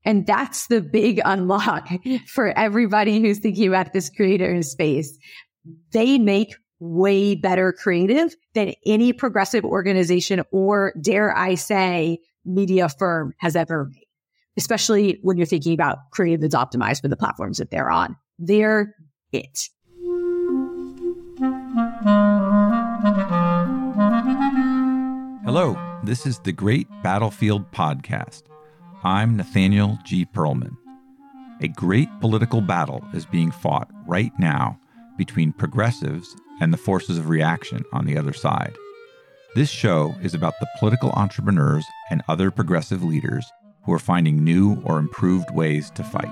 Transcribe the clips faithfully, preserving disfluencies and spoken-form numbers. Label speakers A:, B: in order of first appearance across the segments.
A: And that's the big unlock for everybody who's thinking about this creator space. They make way better creative than any progressive organization or, dare I say, media firm has ever made, especially when you're thinking about creative that's optimized for the platforms that they're on. They're it.
B: Hello, this is the Great Battlefield Podcast. I'm Nathaniel G. Pearlman. A great political battle is being fought right now between progressives and the forces of reaction on the other side. This show is about the political entrepreneurs and other progressive leaders who are finding new or improved ways to fight.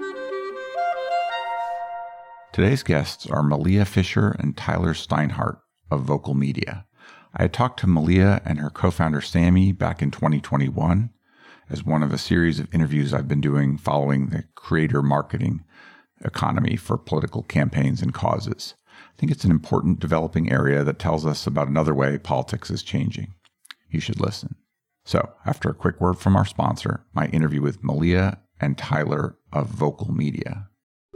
B: Today's guests are Malia Fisher and Tyler Steinhardt of Vocal Media. I had talked to Malia and her co-founder Sammy back in twenty twenty-one as one of a series of interviews I've been doing following the creator marketing economy for political campaigns and causes. I think it's an important developing area that tells us about another way politics is changing. You should listen. So, after a quick word from our sponsor, my interview with Malia and Tyler of Vocal Media.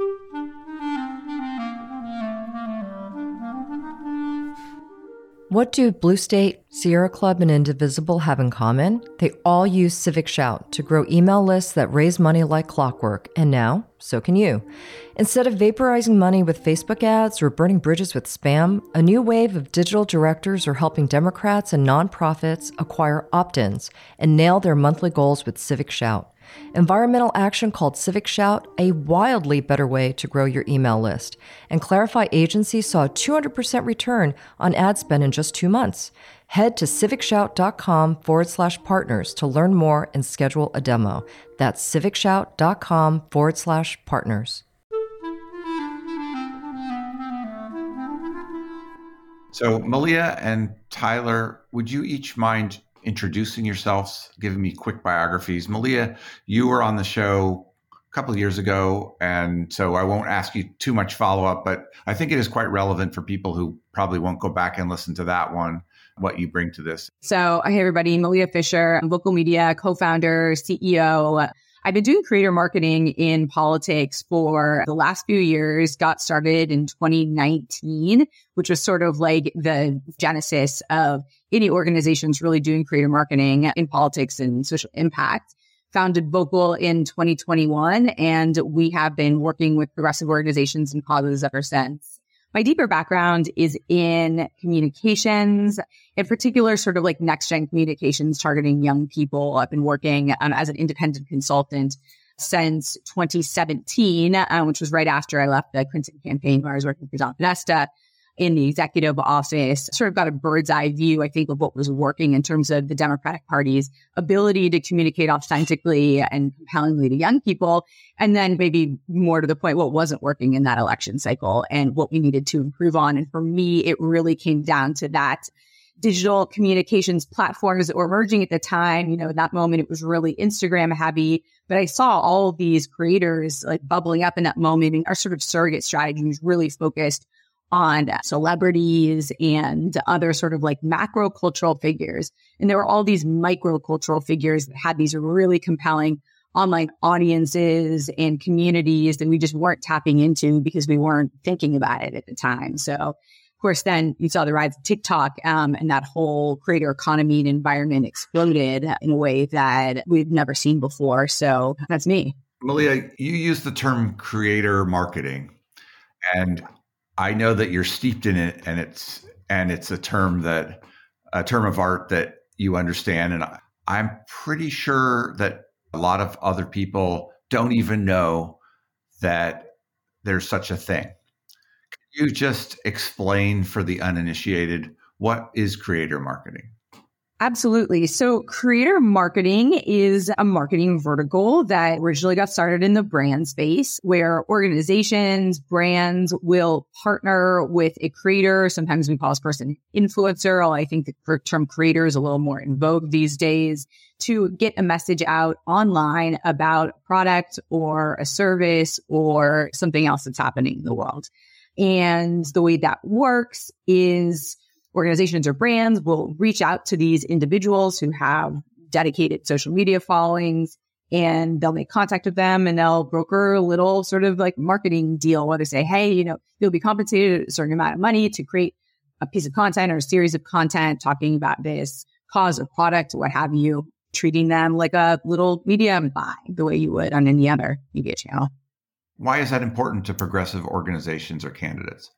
C: What do Blue State, Sierra Club, and Indivisible have in common? They all use Civic Shout to grow email lists that raise money like clockwork, and now, so can you. Instead of vaporizing money with Facebook ads or burning bridges with spam, a new wave of digital directors are helping Democrats and nonprofits acquire opt-ins and nail their monthly goals with Civic Shout. Environmental action called Civic Shout, a wildly better way to grow your email list. And Clarify Agency saw a two hundred percent return on ad spend in just two months. Head to civicshout.com forward slash partners to learn more and schedule a demo. That's civicshout.com forward slash partners.
B: So Malia and Tyler, would you each mind introducing yourselves, giving me quick biographies? Malia, you were on the show a couple of years ago, and so I won't ask you too much follow-up, but I think it is quite relevant for people who probably won't go back and listen to that one, what you bring to this.
A: So, hey everybody, Malia Fisher, I'm Vocal Media co-founder, C E O. I've been doing creator marketing in politics for the last few years, got started in twenty nineteen, which was sort of like the genesis of any organizations really doing creator marketing in politics and social impact. Founded Vocal in twenty twenty-one, and we have been working with progressive organizations and causes ever since. My deeper background is in communications, in particular, sort of like next-gen communications targeting young people. I've been working um, as an independent consultant since twenty seventeen, uh, which was right after I left the Clinton campaign where I was working for John Podesta in the executive office. Sort of got a bird's eye view, I think, of what was working in terms of the Democratic Party's ability to communicate authentically and compellingly to young people. And then maybe more to the point, what wasn't working in that election cycle and what we needed to improve on. And for me, it really came down to that digital communications platforms that were emerging at the time. You know, in that moment, it was really Instagram heavy, but I saw all of these creators like bubbling up in that moment, and our sort of surrogate strategies really focused on celebrities and other sort of like macro cultural figures. And there were all these micro cultural figures that had these really compelling online audiences and communities that we just weren't tapping into because we weren't thinking about it at the time. So, of course, then you saw the rise of TikTok, um, and that whole creator economy and environment exploded in a way that we've never seen before. So that's me.
B: Malia, you use the term creator marketing, and I know that you're steeped in it, and it's and it's a term that a term of art that you understand. And I'm pretty sure that a lot of other people don't even know that there's such a thing. Can you just explain for the uninitiated, what is creator marketing?
A: Absolutely. So creator marketing is a marketing vertical that originally got started in the brand space, where organizations, brands will partner with a creator. Sometimes we call this person influencer, although I think the term creator is a little more in vogue these days, to get a message out online about a product or a service or something else that's happening in the world. And the way that works is organizations or brands will reach out to these individuals who have dedicated social media followings and they'll make contact with them and they'll broker a little sort of like marketing deal where they say, hey, you know, you'll be compensated a certain amount of money to create a piece of content or a series of content talking about this cause or product, what have you, treating them like a little media buy the way you would on any other media channel.
B: Why is that important to progressive organizations or candidates?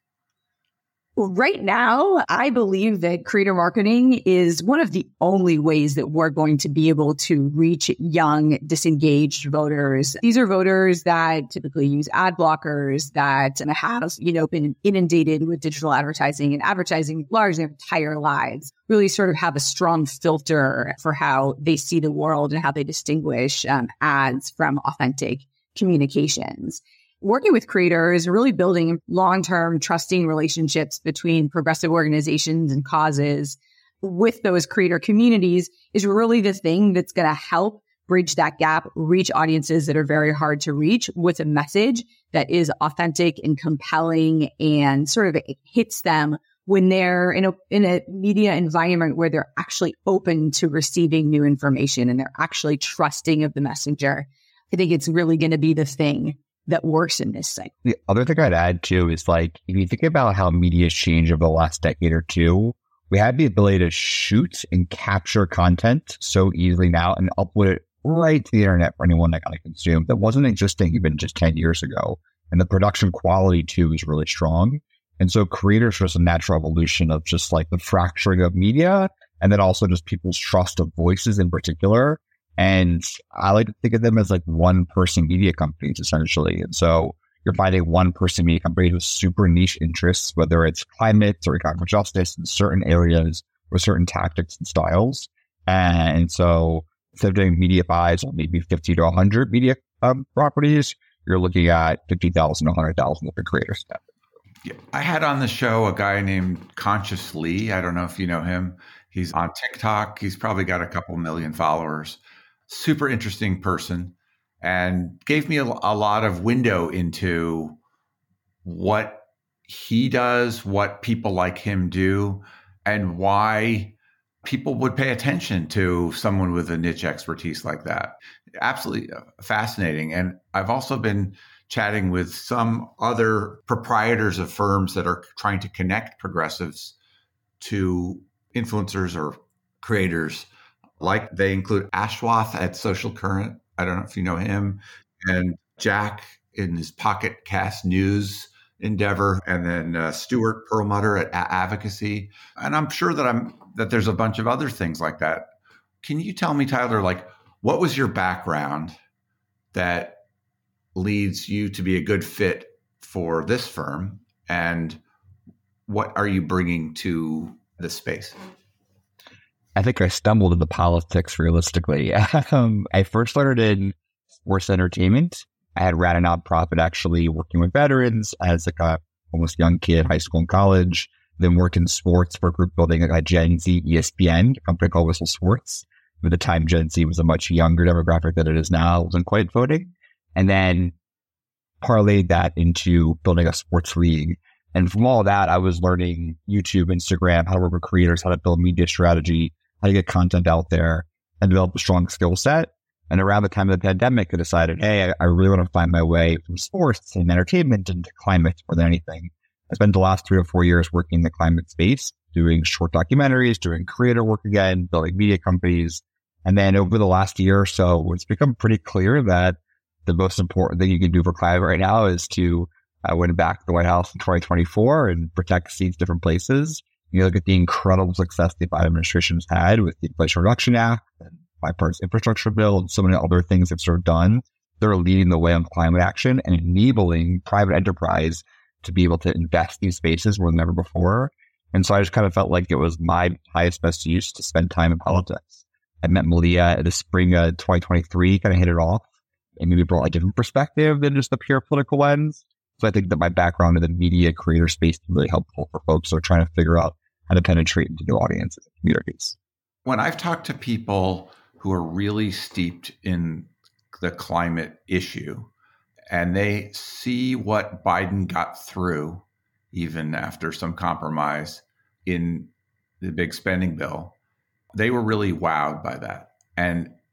A: Well, right now, I believe that creator marketing is one of the only ways that we're going to be able to reach young, disengaged voters. These are voters that typically use ad blockers, that have, you know, been inundated with digital advertising and advertising largely their entire lives, really sort of have a strong filter for how they see the world and how they distinguish um, ads from authentic communications. Working with creators, really building long-term trusting relationships between progressive organizations and causes with those creator communities is really the thing that's going to help bridge that gap, reach audiences that are very hard to reach with a message that is authentic and compelling and sort of hits them when they're in a, in a media environment where they're actually open to receiving new information and they're actually trusting of the messenger. I think it's really going to be the thing that works in this cycle.
D: The other thing I'd add too is like, if you think about how media has changed over the last decade or two, we had the ability to shoot and capture content so easily now and upload it right to the internet for anyone that kind of consume. That wasn't existing even just ten years ago. And the production quality too is really strong. And so creators was a natural evolution of just like the fracturing of media and then also just people's trust of voices in particular. And I like to think of them as like one person media companies, essentially. And so you're finding one person media company with super niche interests, whether it's climate or economic justice in certain areas or certain tactics and styles. And so instead of doing media buys on maybe fifty to one hundred media um, properties, you're looking at fifty thousand, one hundred thousand different creators.
B: Yeah. I had on the show a guy named Conscious Lee. I don't know if you know him. He's on TikTok. He's probably got a couple million followers. Super interesting person, and gave me a, a lot of window into what he does, what people like him do, and why people would pay attention to someone with a niche expertise like that. Absolutely fascinating. And I've also been chatting with some other proprietors of firms that are trying to connect progressives to influencers or creators. Like they include Ashwath at Social Current. I don't know if you know him, and Jack in his Pocket Cast News endeavor, and then uh, Stuart Perlmutter at A- Advocacy. And I'm sure that I'm that there's a bunch of other things like that. Can you tell me, Tyler, like what was your background that leads you to be a good fit for this firm, and what are you bringing to this space?
D: I think I stumbled into politics realistically. um, I first started in sports entertainment. I had ran a nonprofit actually working with veterans as like a almost young kid, high school and college. Then worked in sports for a group building like a Gen Z E S P N, a company called Whistle Sports. At the time, Gen Z was a much younger demographic than it is now. It wasn't quite voting. And then parlayed that into building a sports league. And from all of that, I was learning YouTube, Instagram, how to work with creators, how to build media strategy, how to get content out there, and develop a strong skill set. And around the time of the pandemic, I decided, hey, I, I really want to find my way from sports and entertainment into climate more than anything. I spent the last three or four years working in the climate space, doing short documentaries, doing creator work again, building media companies. And then over the last year or so, it's become pretty clear that the most important thing you can do for climate right now is to uh, win back the White House in twenty twenty-four and protect seats different places. You look at the incredible success the Biden administration has had with the Inflation Reduction Act and bipartisan infrastructure bill and so many other things they've sort of done. They're leading the way on climate action and enabling private enterprise to be able to invest in these spaces more than ever before. And so I just kind of felt like it was my highest best use to spend time in politics. I met Malia at the spring of twenty twenty-three, kind of hit it off, and maybe brought a different perspective than just the pure political lens. So I think that my background in the media creator space is really helpful for folks who are trying to figure out how to penetrate into new audiences and communities.
B: When I've talked to people who are really steeped in the climate issue and they see what Biden got through, even after some compromise in the big spending bill, they were really wowed by that. And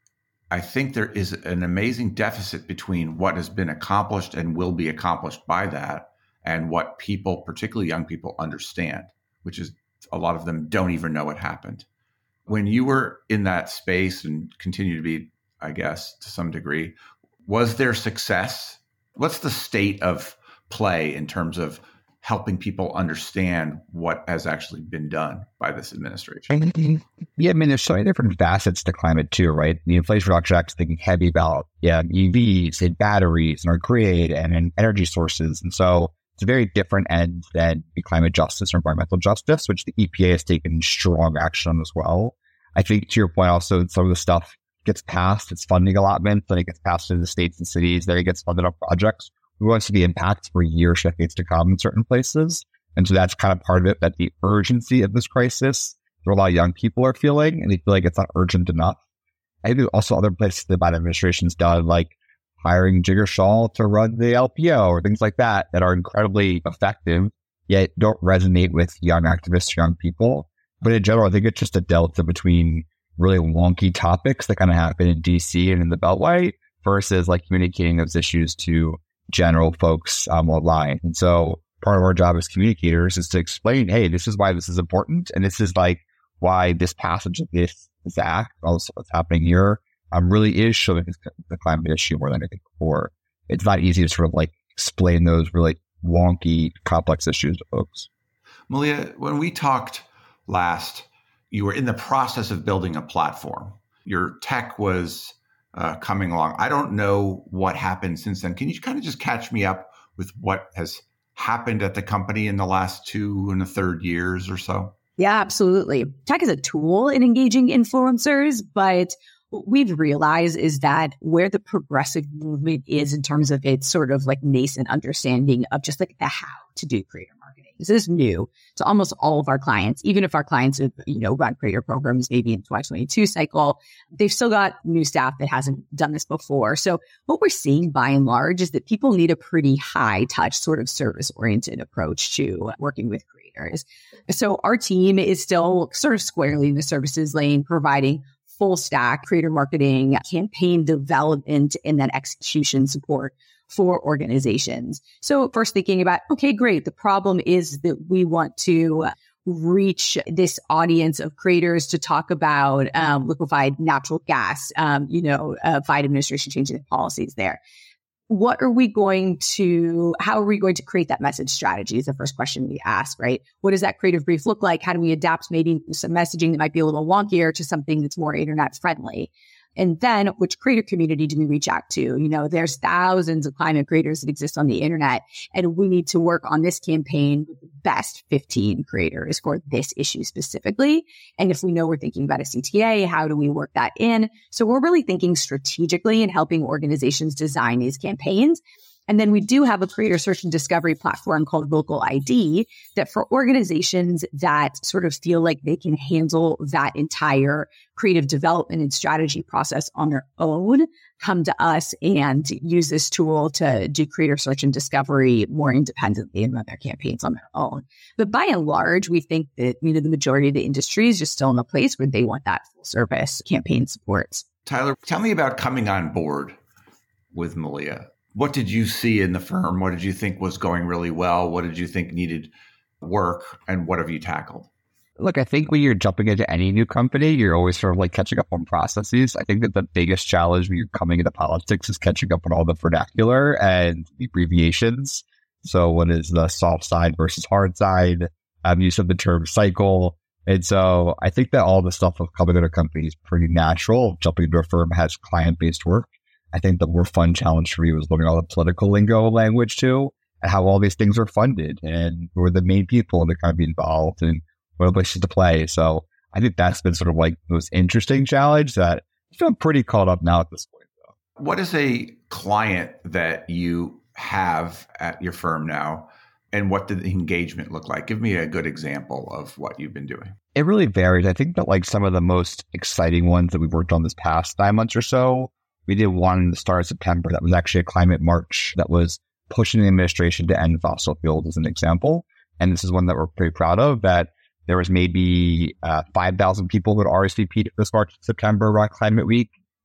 B: I think there is an amazing deficit between what has been accomplished and will be accomplished by that and what people, particularly young people, understand, which is a lot of them don't even know what happened. When you were in that space and continue to be, I guess, to some degree, was there success? What's the state of play in terms of helping people understand what has actually been done by this administration?
D: Yeah, I mean, there's so many different facets to climate too, right? The Inflation Reduction Act is thinking heavy about yeah, E Vs and batteries and our grid and, and energy sources. And so it's a very different end than the climate justice or environmental justice, which the E P A has taken strong action on as well. I think to your point also, some of the stuff gets passed, its funding allotment, then it gets passed to the states and cities, then it gets funded on projects. We want to see the impacts for years, decades to come in certain places. And so that's kind of part of it, that the urgency of this crisis, there are a lot of young people are feeling, and they feel like it's not urgent enough. I think also other places the Biden administration's done, like hiring Jigar Shah to run the L P O or things like that, that are incredibly effective, yet don't resonate with young activists, young people. But in general, I think it's just a delta between really wonky topics that kind of happen in D C and in the Beltway versus like communicating those issues to general folks um, online. And so part of our job as communicators is to explain, hey, this is why this is important. And this is like why this passage of this, this act, also what's happening here, um, really is showing the climate issue more than anything before. It's not easy to sort of like explain those really wonky, complex issues to folks.
B: Malia, when we talked last, you were in the process of building a platform. Your tech was uh, coming along. I don't know what happened since then. Can you kind of just catch me up with what has happened at the company in the last two and a third years or so?
A: Yeah, absolutely. Tech is a tool in engaging influencers, but what we've realized is that where the progressive movement is in terms of its sort of like nascent understanding of just like the how to do creator marketing. This is new to almost all of our clients. Even if our clients have, you know, run creator programs maybe in twenty twenty-two cycle, they've still got new staff that hasn't done this before. So what we're seeing by and large is that people need a pretty high touch sort of service oriented approach to working with creators. So our team is still sort of squarely in the services lane, providing full stack creator marketing, campaign development, and then execution support for organizations. So first thinking about, okay, great. The problem is that we want to reach this audience of creators to talk about um, liquefied natural gas, um, you know, uh, Biden administration changing the policies there. What are we going to, how are we going to create that message strategy is the first question we ask, right? What does that creative brief look like? How do we adapt maybe some messaging that might be a little wonkier to something that's more internet friendly? And then which creator community do we reach out to? You know, there's thousands of climate creators that exist on the internet, and we need to work on this campaign with the best fifteen creators for this issue specifically. And if we know we're thinking about a C T A, how do we work that in? So we're really thinking strategically and helping organizations design these campaigns. And then we do have a creator search and discovery platform called Vocal I D that for organizations that sort of feel like they can handle that entire creative development and strategy process on their own, come to us and use this tool to do creator search and discovery more independently and run their campaigns on their own. But by and large, we think that, you know, the majority of the industry is just still in a place where they want that full service campaign support.
B: Tyler, tell me about coming on board with Malia. What did you see in the firm? What did you think was going really well? What did you think needed work? And what have you tackled?
D: Look, I think when you're jumping into any new company, you're always sort of like catching up on processes. I think that the biggest challenge when you're coming into politics is catching up on all the vernacular and the abbreviations. So what is the soft side versus hard side? Um, use of the term cycle. And so I think that all the stuff of coming into a company is pretty natural. Jumping into a firm has client-based work. I think the more fun challenge for me was learning all the political lingo language too, and how all these things are funded and who are the main people that kind of be involved and what are the places to play. So I think that's been sort of like the most interesting challenge that I feel pretty caught up now at this point. Though.
B: What is a client that you have at your firm now, and what did the engagement look like? Give me a good example of what you've been doing.
D: It really varies. I think that like some of the most exciting ones that we've worked on this past nine months or so, we did one in the start of September that was actually a climate march that was pushing the administration to end fossil fuels as an example. And this is one that we're pretty proud of, that there was maybe uh, five thousand people that R S V P'd this march in September around Climate Week.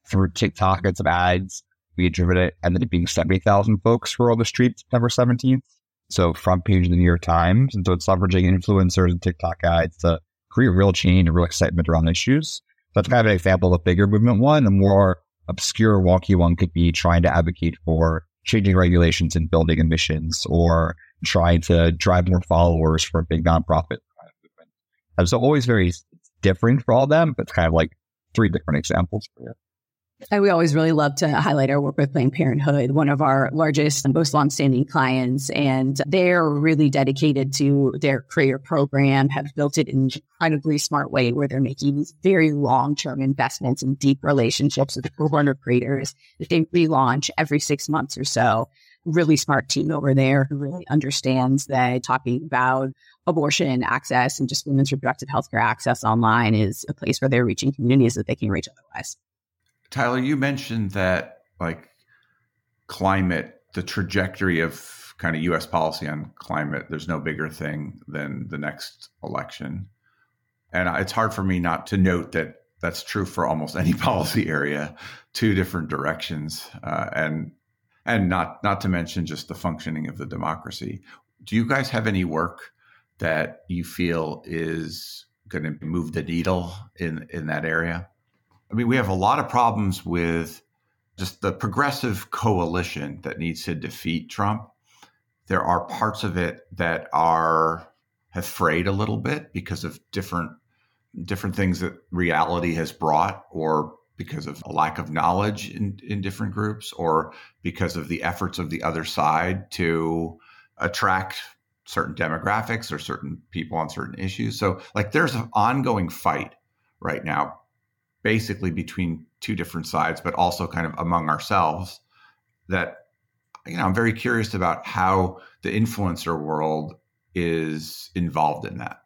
D: through TikTok and some ads. We had driven it, ended up being seventy thousand folks who were on the street September seventeenth. So front page of the New York Times. And so it's leveraging influencers and TikTok ads to create real change and real excitement around issues. So that's kind of an example of a bigger movement one. A more obscure, wonky one could be trying to advocate for changing regulations in building emissions or trying to drive more followers for a big nonprofit kind of movement. And so always very different for all of them, but it's kind of like three different examples for you.
A: And we always really love to highlight our work with Planned Parenthood, one of our largest and most longstanding clients. And they're really dedicated to their creator program, have built it in an incredibly smart way where they're making these very long-term investments in deep relationships with the cohort of creators that they relaunch every six months or so. Really smart team over there who really understands that talking about abortion access and just women's reproductive health care access online is a place where they're reaching communities that they can reach otherwise.
B: Tyler, you mentioned that like climate, the trajectory of kind of U S policy on climate, there's no bigger thing than the next election. And it's hard for me not to note that that's true for almost any policy area, two different directions, uh, and and not not to mention just the functioning of the democracy. Do you guys have any work that you feel is going to move the needle in, in that area? I mean, we have a lot of problems with just the progressive coalition that needs to defeat Trump. There are parts of it that are have frayed a little bit because of different different things that reality has brought, or because of a lack of knowledge in, in different groups, or because of the efforts of the other side to attract certain demographics or certain people on certain issues. So like there's an ongoing fight right now, basically between two different sides, but also kind of among ourselves, that, you know, I'm very curious about how the influencer world is involved in that.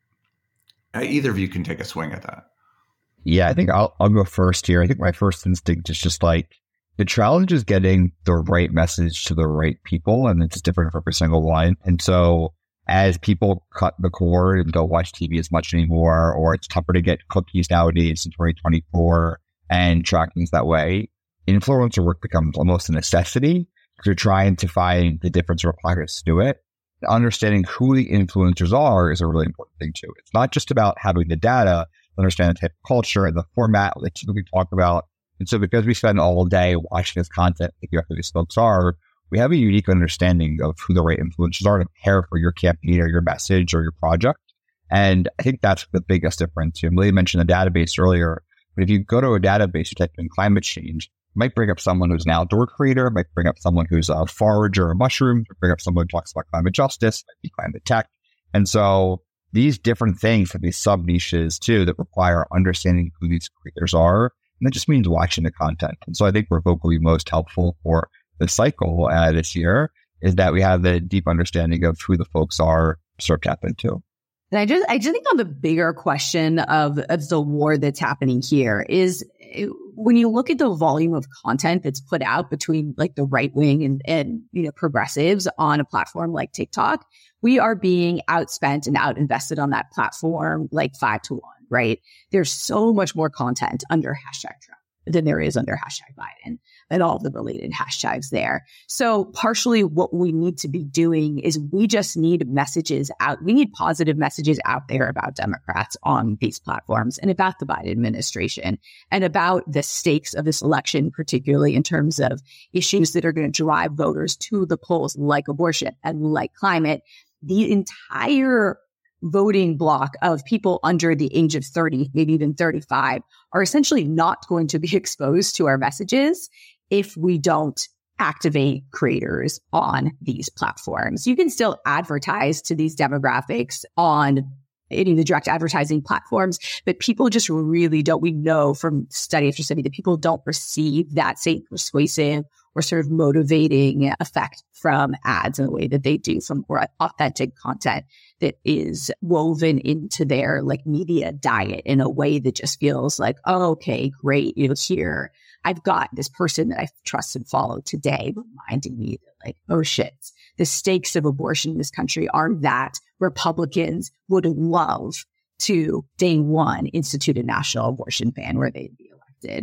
B: Either of you can take a swing at that.
D: Yeah, I think I'll I'll go first here. I think my first instinct is just like the challenge is getting the right message to the right people, and it's different for every single one. And so as people cut the cord and don't watch T V as much anymore, or it's tougher to get cookies nowadays in twenty twenty-four and tracking's that way, influencer work becomes almost a necessity because you're trying to find the different sort of pockets to do it. Understanding who the influencers are is a really important thing too. It's not just about having the data, understand the type of culture and the format that typically talk about. And so because we spend all day watching this content, figure out who these folks are, we have a unique understanding of who the right influencers are to pair for your campaign or your message or your project. And I think that's the biggest difference. You Malia mentioned the database earlier, but if you go to a database, you type in climate change, it might bring up someone who's an outdoor creator, it might bring up someone who's a forager of mushrooms, it might bring up someone who talks about climate justice, it might be climate tech. And so these different things have these sub niches too that require understanding who these creators are. And that just means watching the content. And so I think we're vocally most helpful for the cycle uh, this year is that we have the deep understanding of who the folks are to sort of tap into.
A: And I just, I just think on the bigger question of, of the war that's happening here is it, when you look at the volume of content that's put out between like the right wing and, and, you know, progressives on a platform like TikTok, we are being outspent and outinvested on that platform like five to one, right? There's so much more content under hashtag Trump than there is under hashtag Biden and all the related hashtags there. So partially what we need to be doing is we just need messages out. We need positive messages out there about Democrats on these platforms and about the Biden administration and about the stakes of this election, particularly in terms of issues that are going to drive voters to the polls like abortion and like climate. The entire voting block of people under the age of thirty, maybe even thirty-five, are essentially not going to be exposed to our messages if we don't activate creators on these platforms. You can still advertise to these demographics on any of the direct advertising platforms, but people just really don't, we know from study after study that people don't receive that same persuasive or sort of motivating effect from ads in the way that they do from more authentic content that is woven into their like media diet in a way that just feels like, oh, okay, great. You know, here I've got this person that I trust and follow today reminding me that like, oh shit, the stakes of abortion in this country are that Republicans would love to day one institute a national abortion ban where they'd be elected.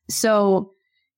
A: So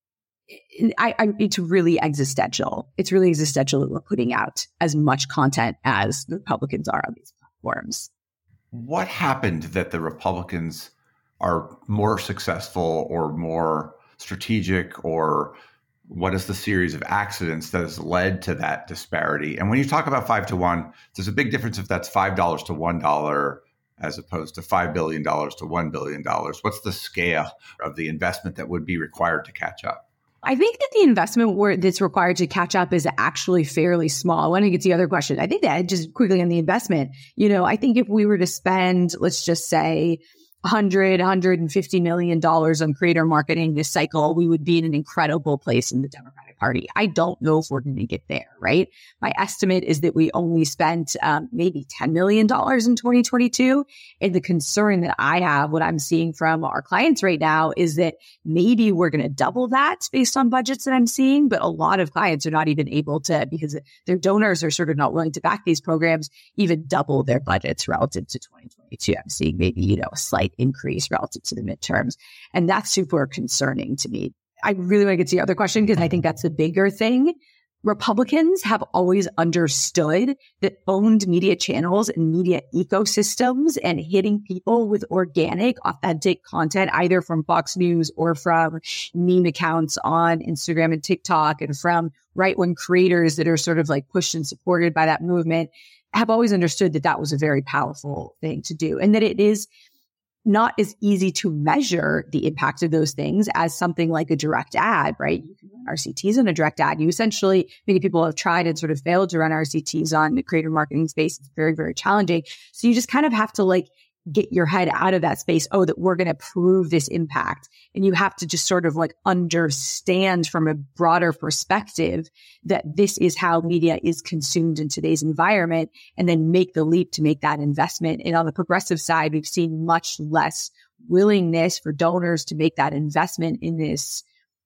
A: I, I, it's really existential. It's really existential that we're putting out as much content as the Republicans are on these platforms.
B: What happened that the Republicans are more successful or more strategic, or what is the series of accidents that has led to that disparity? And when you talk about five to one, there's a big difference if that's five dollars to one dollar as opposed to five billion dollars to one billion dollars. What's the scale of the investment that would be required to catch up?
A: I think that the investment where that's required to catch up is actually fairly small. I want to get to the other question. I think that just quickly on the investment, you know, I think if we were to spend, let's just say one hundred, one hundred fifty million dollars on creator marketing this cycle, we would be in an incredible place in the Democratic Party. I don't know if we're going to get there, right? My estimate is that we only spent um, maybe ten million dollars in twenty twenty-two. And the concern that I have, what I'm seeing from our clients right now, is that maybe we're going to double that based on budgets that I'm seeing. But a lot of clients are not even able to, because their donors are sort of not willing to back these programs, even double their budgets relative to twenty twenty-two. I'm seeing maybe, you know, a slight increase relative to the midterms. And that's super concerning to me. I really want to get to the other question because I think that's the bigger thing. Republicans have always understood that owned media channels and media ecosystems and hitting people with organic, authentic content, either from Fox News or from meme accounts on Instagram and TikTok and from right-wing creators that are sort of like pushed and supported by that movement, have always understood that that was a very powerful thing to do, and that it is not as easy to measure the impact of those things as something like a direct ad, right? You can run R C Ts on a direct ad. You essentially, many people have tried and sort of failed to run R C Ts on the creator marketing space. It's very, very challenging. So you just kind of have to like get your head out of that space. Oh, that we're going to prove this impact. And you have to just sort of like understand from a broader perspective that this is how media is consumed in today's environment, and then make the leap to make that investment. And on the progressive side, we've seen much less willingness for donors to make that investment in this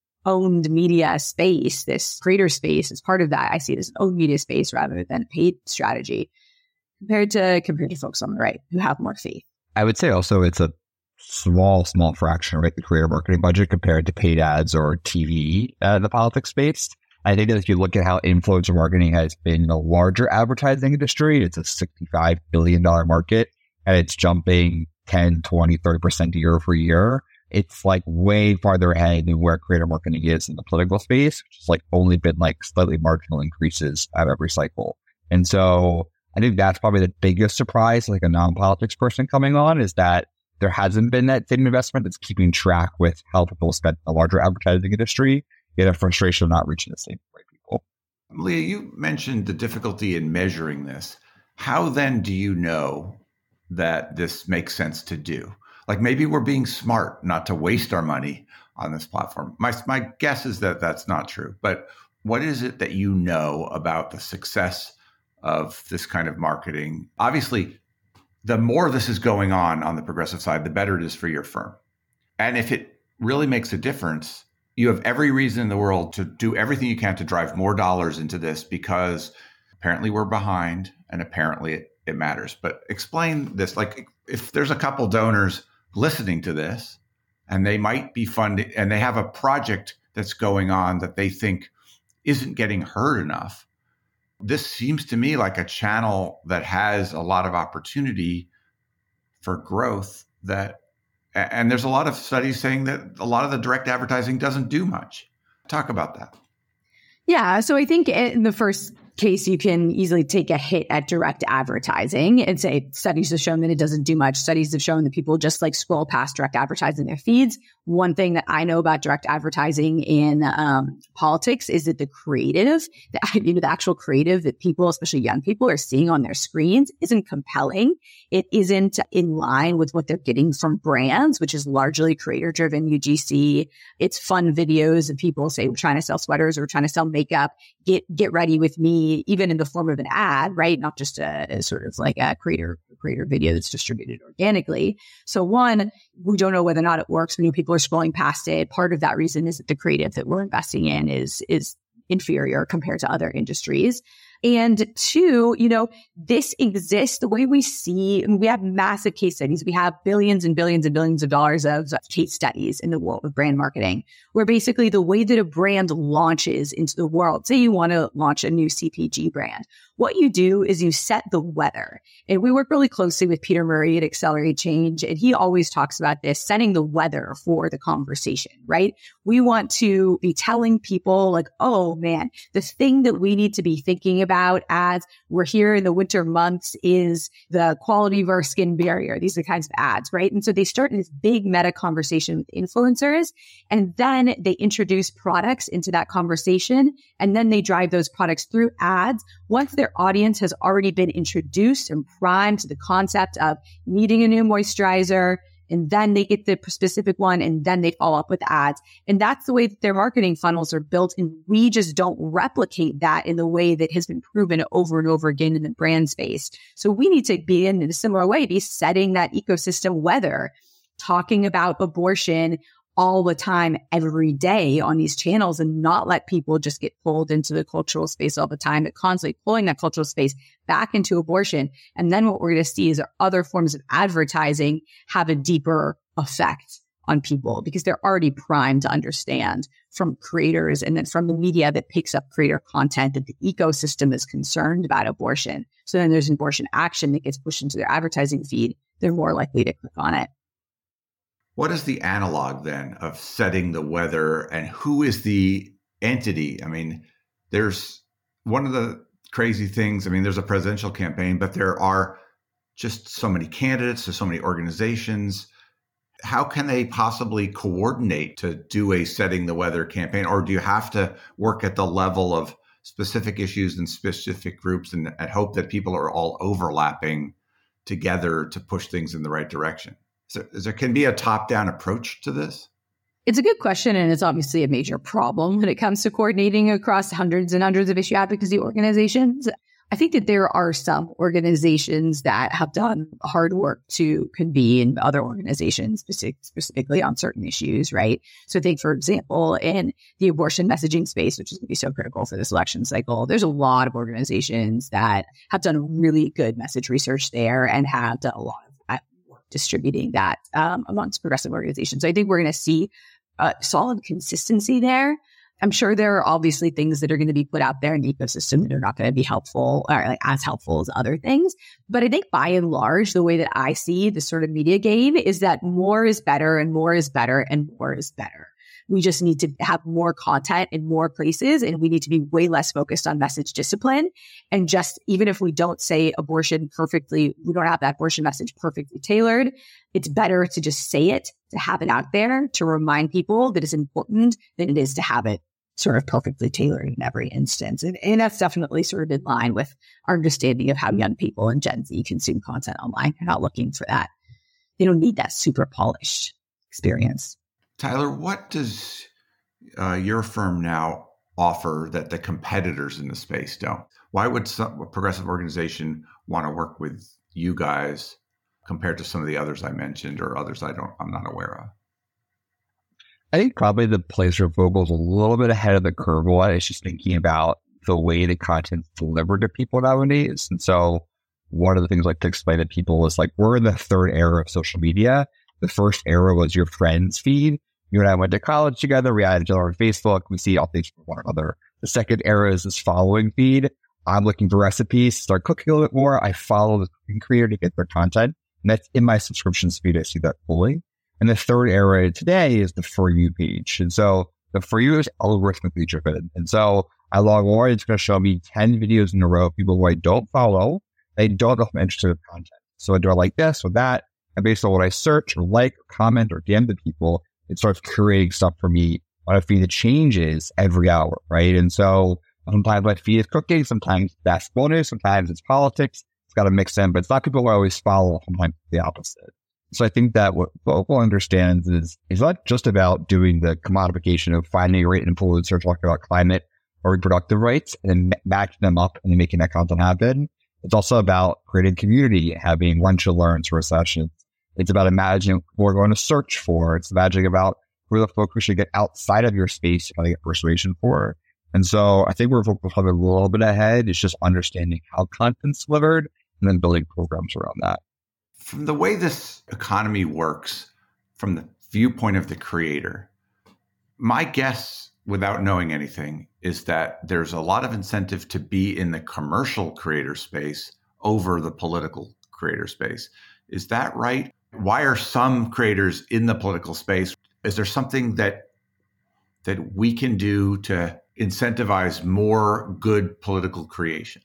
A: owned media space, this creator space. As part of that, I see it as an owned media space rather than a paid strategy compared to, compared to folks on the right who have more faith.
D: I would say also it's a small, small fraction, right? The creator marketing budget compared to paid ads or T V uh, in the politics space. I think that if you look at how influencer marketing has been in the larger advertising industry, it's a sixty-five billion dollars market and it's jumping ten, twenty, thirty percent year over year. It's like way farther ahead than where creator marketing is in the political space, which has like only been like slightly marginal increases at every cycle. And so I think that's probably the biggest surprise, like a non-politics person coming on, is that there hasn't been that same investment that's keeping track with how people spend in the larger advertising industry, yet a frustration of not reaching the same right people.
B: Leah, you mentioned the difficulty in measuring this. How then do you know that this makes sense to do? Like maybe we're being smart not to waste our money on this platform. My, my guess is that that's not true. But what is it that you know about the success of this kind of marketing? Obviously, the more this is going on on the progressive side, the better it is for your firm. And if it really makes a difference, you have every reason in the world to do everything you can to drive more dollars into this, because apparently we're behind and apparently it, it matters. But explain this, like if there's a couple donors listening to this and they might be funding and they have a project that's going on that they think isn't getting heard enough, this seems to me like a channel that has a lot of opportunity for growth. That, and there's a lot of studies saying that a lot of the direct advertising doesn't do much. Talk about that.
A: Yeah. So I think in the first case, you can easily take a hit at direct advertising and say studies have shown that it doesn't do much. Studies have shown that people just like scroll past direct advertising in their feeds. One thing that I know about direct advertising in um, politics is that the creative, the, you know, the actual creative that people, especially young people, are seeing on their screens isn't compelling. It isn't in line with what they're getting from brands, which is largely creator-driven U G C. It's fun videos of people say, we're trying to sell sweaters or we're trying to sell makeup. Get get ready with me, even in the form of an ad, right? Not just a, a sort of like a creator creator video that's distributed organically. So one, we don't know whether or not it works. We know people are scrolling past it. Part of that reason is that the creative that we're investing in is is inferior compared to other industries. And two, you know, this exists the way we see, we have massive case studies. We have billions and billions and billions of dollars of case studies in the world of brand marketing, where basically the way that a brand launches into the world, say you want to launch a new C P G brand, what you do is you set the weather. And we work really closely with Peter Murray at Accelerate Change. And he always talks about this, setting the weather for the conversation, right? We want to be telling people like, oh man, the thing that we need to be thinking about as we're here in the winter months is the quality of our skin barrier. These are the kinds of ads, right? And so they start in this big meta conversation with influencers, and then they introduce products into that conversation, and then they drive those products through ads once their audience has already been introduced and primed to the concept of needing a new moisturizer. And then they get the specific one, and then they follow up with ads. And that's the way that their marketing funnels are built. And we just don't replicate that in the way that has been proven over and over again in the brand space. So we need to be in, in a similar way, be setting that ecosystem weather, talking about abortion all the time, every day on these channels, and not let people just get pulled into the cultural space all the time, but constantly pulling that cultural space back into abortion. And then what we're going to see is that other forms of advertising have a deeper effect on people because they're already primed to understand from creators and then from the media that picks up creator content that the ecosystem is concerned about abortion. So then there's abortion action that gets pushed into their advertising feed. They're more likely to click on it.
B: What is the analog then of setting the weather, and who is the entity? I mean, there's one of the crazy things. I mean, there's a presidential campaign, but there are just so many candidates, there's so many organizations. How can they possibly coordinate to do a setting the weather campaign? Or do you have to work at the level of specific issues and specific groups and, and hope that people are all overlapping together to push things in the right direction? So there can be a top-down approach to this?
A: It's a good question, and it's obviously a major problem when it comes to coordinating across hundreds and hundreds of issue advocacy organizations. I think that there are some organizations that have done hard work to convene other organizations specific, specifically on certain issues, right? So think, for example, in the abortion messaging space, which is going to be so critical for this election cycle, there's a lot of organizations that have done really good message research there and have done a lot of distributing that um, amongst progressive organizations. So I think we're going to see a solid consistency there. I'm sure there are obviously things that are going to be put out there in the ecosystem that are not going to be helpful or like as helpful as other things. But I think by and large, the way that I see the sort of media game is that more is better and more is better and more is better. We just need to have more content in more places, and we need to be way less focused on message discipline. And just even if we don't say abortion perfectly, we don't have that abortion message perfectly tailored, it's better to just say it, to have it out there, to remind people that it's important than it is to have it sort of perfectly tailored in every instance. And, and that's definitely sort of in line with our understanding of how young people and Gen Z consume content online. They're not looking for that. They don't need that super polished experience.
B: Tyler, what does uh, your firm now offer that the competitors in the space don't? Why would some, a progressive organization want to work with you guys compared to some of the others I mentioned or others I don't, I'm not aware of?
D: I think probably the place where Vocal's a little bit ahead of the curve. One is just thinking about the way the content's delivered to people nowadays. And so one of the things I like to explain to people is like, we're in the third era of social media. The first era was your friends feed. You and I went to college together. We added each other on Facebook. We see all things from one another. The second era is this following feed. I'm looking for recipes, start cooking a little bit more. I follow the cooking creator to get their content. And that's in my subscription feed. I see that fully. And the third era today is the For You page. And so the For You is algorithmically driven. And so I log on, it's going to show me ten videos in a row of people who I don't follow. They don't know if I'm interested in content. So do I like this or that? And based on what I search or like or comment or D M to people, it starts creating stuff for me on a feed that changes every hour, right? And so sometimes my feed is cooking, sometimes basketball news, sometimes it's politics. It's got to mix in, but it's not people who I always follow, sometimes the opposite. So I think that what Vocal understands is it's not just about doing the commodification of finding a great influencer talking about climate or reproductive rights and matching them up and making that content happen. It's also about creating community, having lunch and learns for sessions. It's about imagining what we're going to search for. It's imagining about who the folks we should get outside of your space to get persuasion for. And so I think we're probably a little bit ahead. It's just understanding how content's delivered and then building programs around that.
B: From the way this economy works, from the viewpoint of the creator, my guess, without knowing anything, is that there's a lot of incentive to be in the commercial creator space over the political creator space. Is that right? Why are some creators in the political space? Is there something that that we can do to incentivize more good political creation?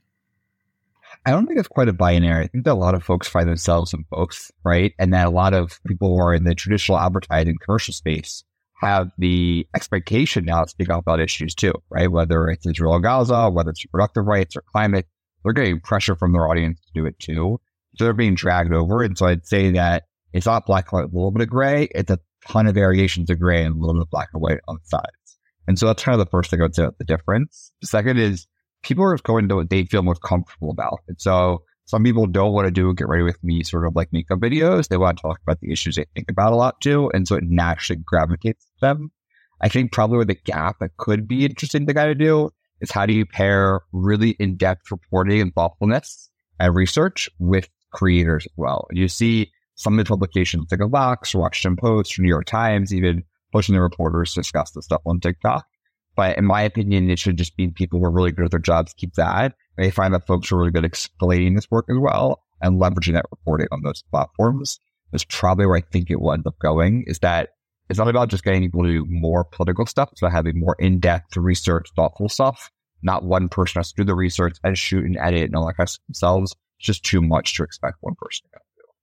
D: I don't think it's quite a binary. I think that a lot of folks find themselves in both, right? And that a lot of people who are in the traditional advertising commercial space have the expectation now to speak out about issues too, right? Whether it's Israel or Gaza, whether it's reproductive rights or climate, they're getting pressure from their audience to do it too. So they're being dragged over. And so I'd say that it's not black and white, a little bit of gray. It's a ton of variations of gray and a little bit of black and white on the sides. And so that's kind of the first thing I would say about the difference. The second is people are going to what they feel most comfortable about. And so some people don't want to do get ready with me sort of like makeup videos. They want to talk about the issues they think about a lot too. And so it naturally gravitates to them. I think probably where the gap that could be interesting to kind of do is how do you pair really in-depth reporting and thoughtfulness and research with creators as well. And you see some of the publications like Vox or Washington Post or New York Times even pushing their reporters to discuss this stuff on TikTok. But in my opinion, it should just be people who are really good at their jobs keep that. And they find that folks are really good at explaining this work as well and leveraging that reporting on those platforms. That's probably where I think it will end up going, is that it's not about just getting people to do more political stuff. It's about having more in-depth research, thoughtful stuff. Not one person has to do the research and shoot and edit and all that kind of stuff themselves. It's just too much to expect one person to do.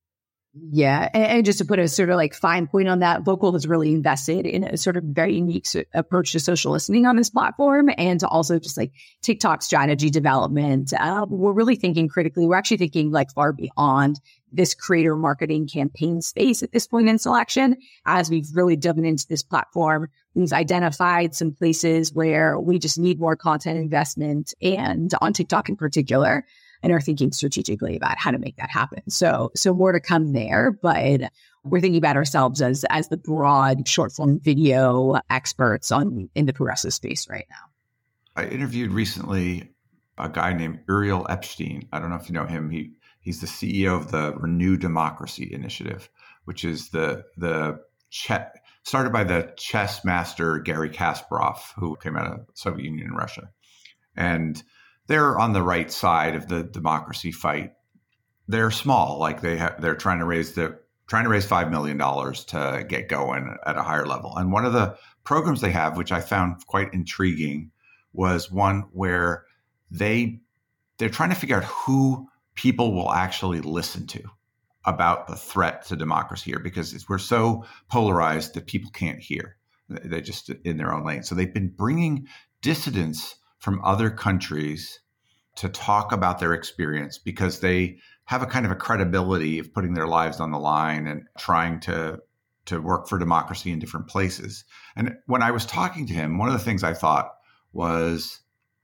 A: Yeah. And, and just to put a sort of like fine point on that, Vocal has really invested in a sort of very unique so- approach to social listening on this platform, and to also just like TikTok strategy development. Uh, we're really thinking critically. We're actually thinking like far beyond this creator marketing campaign space at this point in Selection. As we've really dove into this platform, we've identified some places where we just need more content investment, and on TikTok in particular, and are thinking strategically about how to make that happen. So, so more to come there, but we're thinking about ourselves as, as the broad short form video experts on in the progressive space right now.
B: I interviewed recently a guy named Uriel Epstein. I don't know if you know him. He he's the C E O of the Renew Democracy Initiative, which is the the che- started by the chess master Garry Kasparov, who came out of the Soviet Union and Russia, and they're on the right side of the democracy fight. They're small, like they have, they're trying to raise the trying to raise five million dollars to get going at a higher level. And one of the programs they have, which I found quite intriguing, was one where they they're trying to figure out who people will actually listen to about the threat to democracy here, because we're so polarized that people can't hear. They just in their own lane. So they've been bringing dissidents from other countries to talk about their experience, because they have a kind of a credibility of putting their lives on the line and trying to to work for democracy in different places. And when I was talking to him, one of the things I thought was,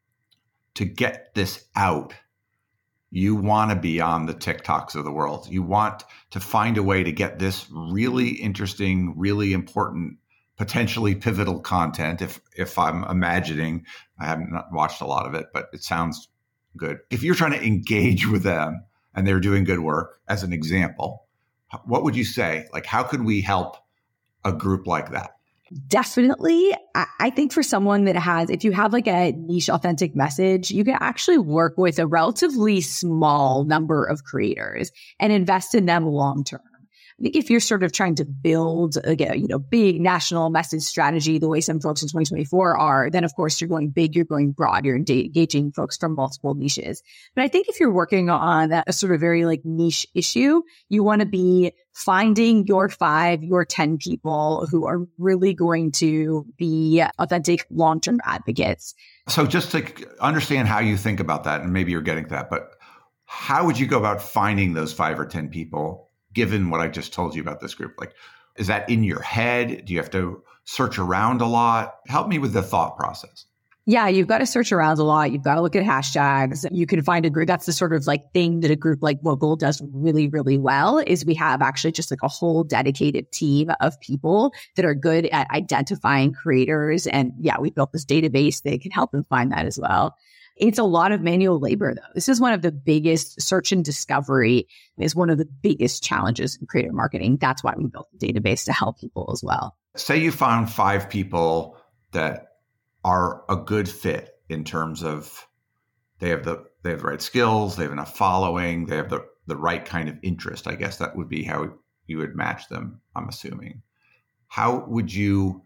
B: to get this out, you want to be on the TikToks of the world. You want to find a way to get this really interesting, really important, potentially pivotal content. If if I'm imagining, I haven't watched a lot of it, but it sounds good. If you're trying to engage with them and they're doing good work, as an example, what would you say? Like, how could we help a group like that?
A: Definitely. I, I think for someone that has, if you have like a niche authentic message, you can actually work with a relatively small number of creators and invest in them long term. I think if you're sort of trying to build a you know big national message strategy, the way some folks in twenty twenty-four are, then of course you're going big, you're going broad, you're engaging folks from multiple niches. But I think if you're working on a sort of very like niche issue, you want to be finding your five, your ten people who are really going to be authentic long-term advocates.
B: So just to understand how you think about that, and maybe you're getting to that, but how would you go about finding those five or ten people, given what I just told you about this group? Like, is that in your head? Do you have to search around a lot? Help me with the thought process.
A: Yeah, you've got to search around a lot. You've got to look at hashtags. You can find a group. That's the sort of like thing that a group like Vocal does really, really well, is we have actually just like a whole dedicated team of people that are good at identifying creators. And yeah, we built this database that can help them find that as well. It's a lot of manual labor though. This is one of the biggest search and discovery is one of the biggest challenges in creator marketing. That's why we built the database to help people as well.
B: Say you found five people that are a good fit in terms of they have the they have the right skills, they have enough following, they have the, the right kind of interest. I guess that would be how you would match them, I'm assuming. How would you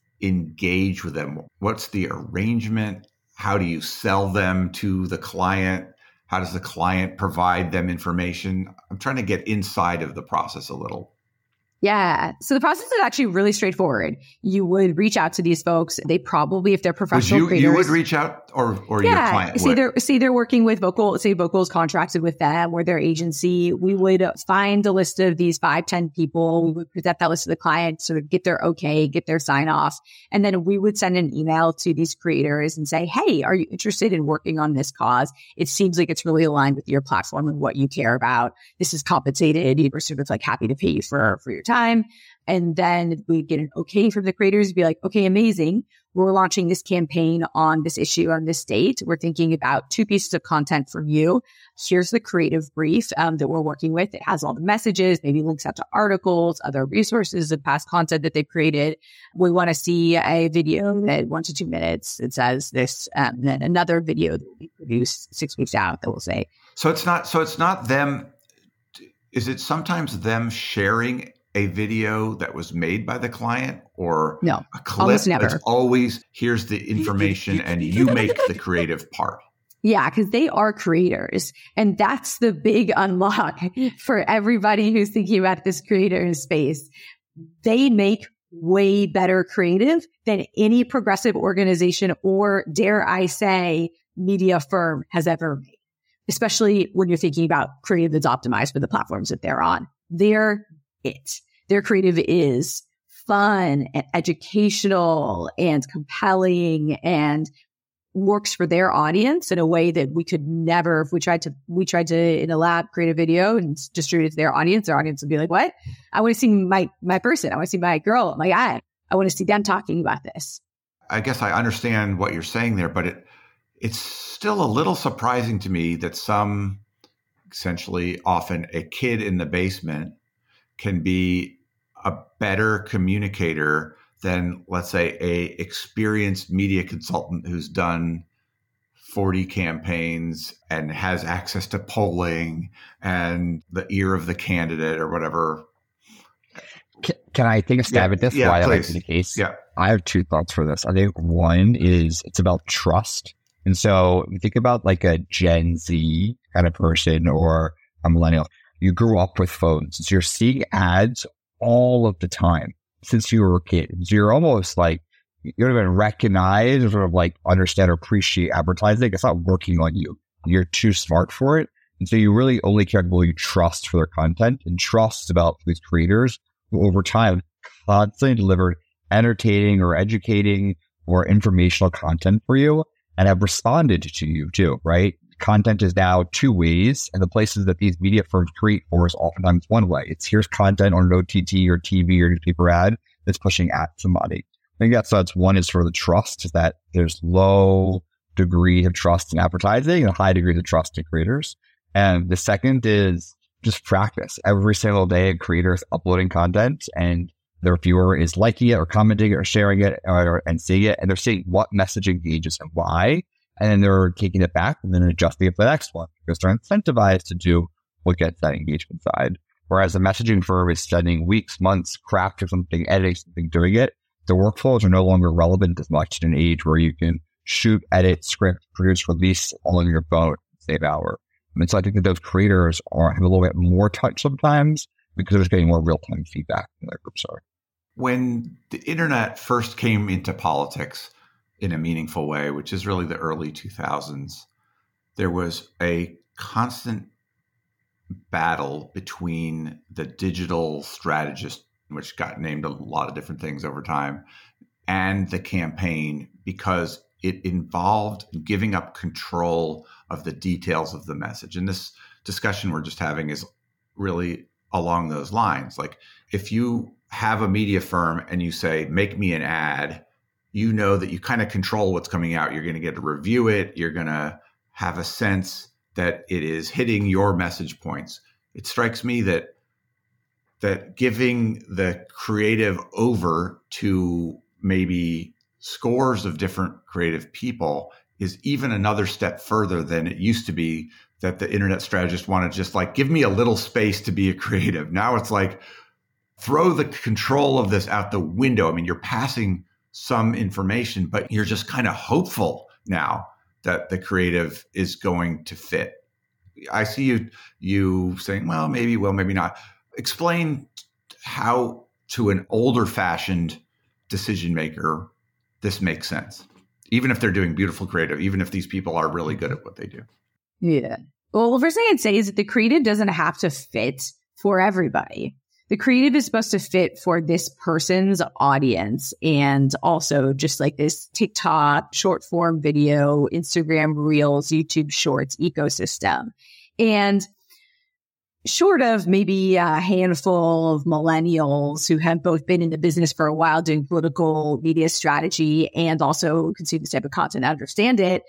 B: engage with them? What's the arrangement? How do you sell them to the client? How does the client provide them information? I'm trying to get inside of the process a little.
A: Yeah. So the process is actually really straightforward. You would reach out to these folks. They probably, if they're professional
B: would you,
A: creators.
B: You would reach out or, or yeah, your client
A: say
B: would?
A: They're, say they're working with Vocal, say Vocal's contracted with them or their agency. We would find a list of these five, ten people. We would present that list to the client, sort of get their okay, get their sign off. And then we would send an email to these creators and say, hey, are you interested in working on this cause? It seems like it's really aligned with your platform and what you care about. This is compensated. We're sort of like happy to pay you for, for your time. And then we get an okay from the creators, be like, okay, amazing. We're launching this campaign on this issue on this date. We're thinking about two pieces of content from you. Here's the creative brief um, that we're working with. It has all the messages, maybe links out to articles, other resources of past content that they've created. We want to see a video that one to two minutes. It says this, um, and then another video that will be produced six weeks out that will say.
B: So it's not, so it's not them. Is it sometimes them sharing a video that was made by the client or
A: no,
B: a clip?
A: Almost never.
B: It's always, here's the information and you make the creative part.
A: Yeah, because they are creators. And that's the big unlock for everybody who's thinking about this creator space. They make way better creative than any progressive organization or, dare I say, media firm has ever made, especially when you're thinking about creative that's optimized for the platforms that they're on. They're it. Their creative is fun and educational and compelling and works for their audience in a way that we could never, if we tried to, we tried to in a lab create a video and distribute it to their audience, their audience would be like, what? I want to see my, my person. I want to see my girl, my guy. I want to see them talking about this.
B: I guess I understand what you're saying there, but it, it's still a little surprising to me that some, essentially often a kid in the basement can be a better communicator than, let's say, a experienced media consultant who's done forty campaigns and has access to polling and the ear of the candidate or whatever.
D: Can, can I take a stab
B: yeah,
D: at this?
B: Yeah,
D: Why
B: please.
D: that might be the case?
B: Yeah.
D: I have two thoughts for this. I think one is it's about trust. And so you think about like a Gen Z kind of person or a millennial. You grew up with phones. So you're seeing ads all of the time since you were a kid. So you're almost like, you don't even recognize or sort of like understand or appreciate advertising. It's not working on you. You're too smart for it. And so you really only care about you trust for their content and trust about these creators who over time constantly delivered entertaining or educating or informational content for you and have responded to you too, right? Content is now two ways, and the places that these media firms create for is oftentimes one way. It's here's content on an O T T or T V or newspaper ad that's pushing at somebody. I think that's, that's one is for the trust, is that there's low degree of trust in advertising and high degrees of trust in creators. And the second is just practice. Every single day, a creator is uploading content and their viewer is liking it or commenting it or sharing it or, and seeing it, and they're seeing what message engages and why. And then they're taking it back and then adjusting it for the next one because they're incentivized to do what gets that engagement side. Whereas a messaging firm is spending weeks, months crafting something, editing something, doing it. The workflows are no longer relevant as much in an age where you can shoot, edit, script, produce, release all on your phone, save hour. And so I think that those creators are have a little bit more touch sometimes because they're just getting more real-time feedback from their groups are.
B: When the internet first came into politics in a meaningful way, which is really the early two thousands, there was a constant battle between the digital strategist, which got named a lot of different things over time, and the campaign, because it involved giving up control of the details of the message. And this discussion we're just having is really along those lines. Like if you have a media firm and you say, make me an ad, you know that you kind of control what's coming out. You're going to get to review it. You're going to have a sense that it is hitting your message points. It strikes me that that giving the creative over to maybe scores of different creative people is even another step further than it used to be, that the internet strategists want to just like, give me a little space to be a creative. Now it's like, throw the control of this out the window. I mean, you're passing some information, but you're just kind of hopeful now that the creative is going to fit. I see you, you saying, well, maybe, well, maybe not. Explain how to an older fashioned decision maker, this makes sense, even if they're doing beautiful creative, even if these people are really good at what they do.
A: Yeah. Well, the first thing I'd say is that the creative doesn't have to fit for everybody. The creative is supposed to fit for this person's audience, and also just like this TikTok, short form video, Instagram Reels, YouTube Shorts ecosystem. And short of maybe a handful of millennials who have both been in the business for a while doing political media strategy and also consume this type of content and understand it,